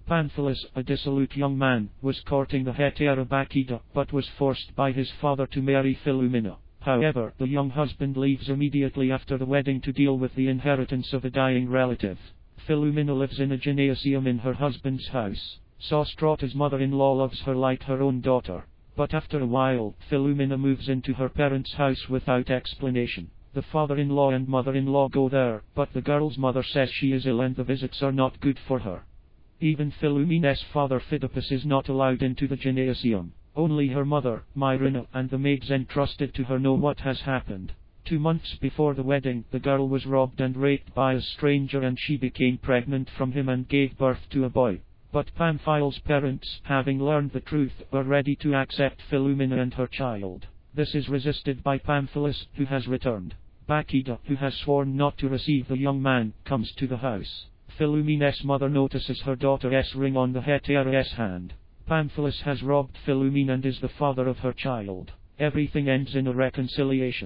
Pamphilus, a dissolute young man, was courting the hetaira Bacchida, but was forced by his father to marry Philumena. However, the young husband leaves immediately after the wedding to deal with the inheritance of a dying relative. Philumena lives in a gymnasium in her husband's house. Sostrata's mother-in-law loves her like her own daughter. But after a while, Philumena moves into her parents' house without explanation. The father-in-law and mother-in-law go there, but the girl's mother says she is ill and the visits are not good for her. Even Philumena's father Phidippus is not allowed into the gymnasium. Only her mother, Myrina, and the maids entrusted to her know what has happened. 2 months before the wedding, the girl was robbed and raped by a stranger and she became pregnant from him and gave birth to a boy. But Pamphile's parents, having learned the truth, were ready to accept Philumena and her child. This is resisted by Pamphilus, who has returned. Bacchida, who has sworn not to receive the young man, comes to the house. Philumena's mother notices her daughter's ring on the hetaira's hand. Pamphilus has robbed Philumena and is the father of her child. Everything ends in a reconciliation.